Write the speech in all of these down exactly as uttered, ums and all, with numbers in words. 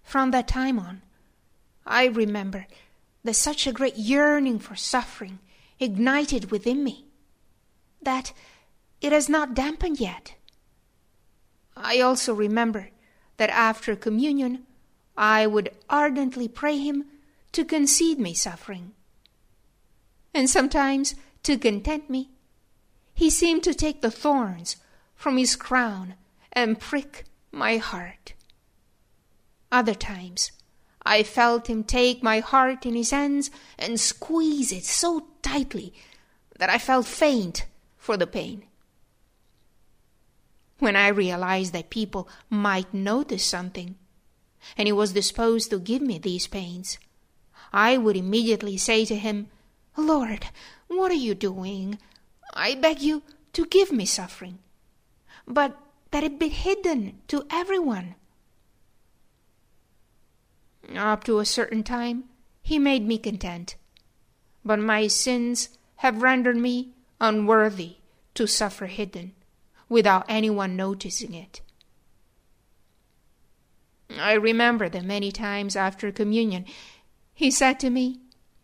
From that time on, I remember that such a great yearning for suffering ignited within me, that it has not dampened yet. I also remember that after communion, I would ardently pray him to concede me suffering. And sometimes, to content me, he seemed to take the thorns from his crown and prick my heart. Other times, I felt him take my heart in his hands and squeeze it so tightly that I felt faint for the pain. When I realized that people might notice something, and he was disposed to give me these pains, I would immediately say to him, "Lord, what are you doing? I beg you to give me suffering, but that it be hidden to everyone." Up to a certain time, he made me content, but my sins have rendered me unworthy to suffer hidden, without anyone noticing it. I remember that many times after communion, he said to me,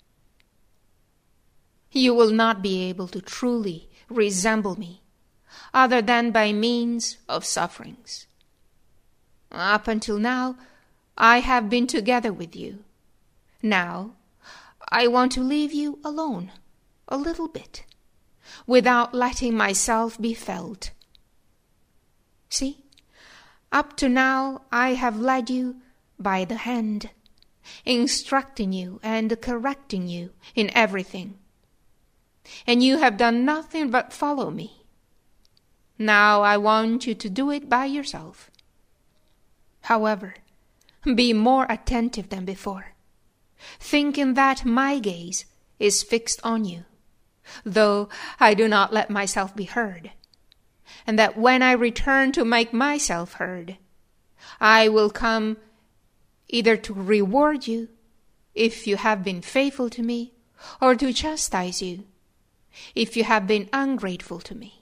"You will not be able to truly resemble me, other than by means of sufferings. Up until now, I have been together with you. Now, I want to leave you alone, a little bit, without letting myself be felt. See, up to now I have led you by the hand, instructing you and correcting you in everything, and you have done nothing but follow me. Now I want you to do it by yourself. However, be more attentive than before, thinking that my gaze is fixed on you, though I do not let myself be heard, and that when I return to make myself heard, I will come either to reward you, if you have been faithful to me, or to chastise you, if you have been ungrateful to me."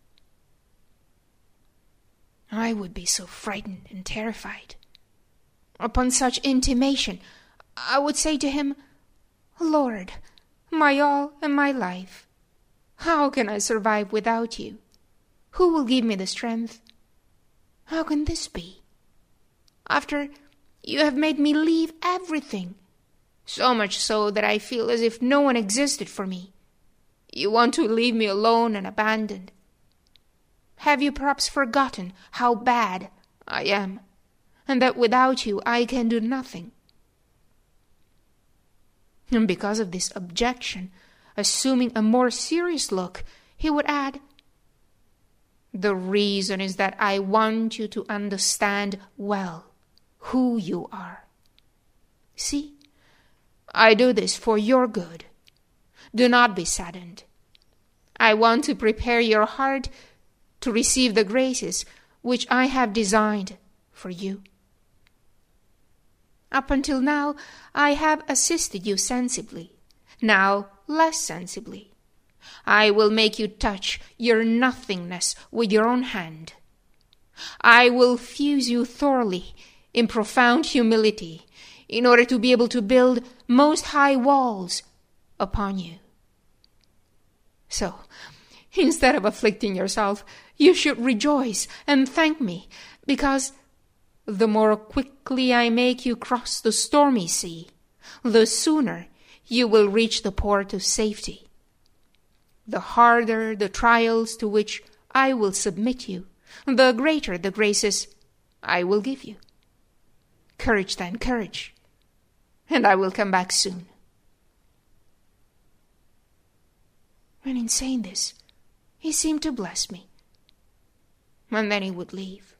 I would be so frightened and terrified. Upon such intimation, I would say to him, "Lord, my all and my life, how can I survive without you? Who will give me the strength? How can this be? After you have made me leave everything, so much so that I feel as if no one existed for me, you want to leave me alone and abandoned. Have you perhaps forgotten how bad I am, and that without you I can do nothing?" And because of this objection, assuming a more serious look, he would add, "The reason is that I want you to understand well who you are. See, I do this for your good. Do not be saddened. I want to prepare your heart to receive the graces which I have designed for you. Up until now, I have assisted you sensibly, now less sensibly. I will make you touch your nothingness with your own hand. I will fuse you thoroughly in profound humility, in order to be able to build most high walls upon you. So, instead of afflicting yourself, you should rejoice and thank me, because the more quickly I make you cross the stormy sea, the sooner you will reach the port of safety. The harder the trials to which I will submit you, the greater the graces I will give you. Courage then, courage, and I will come back soon." And in saying this, he seemed to bless me, and then he would leave.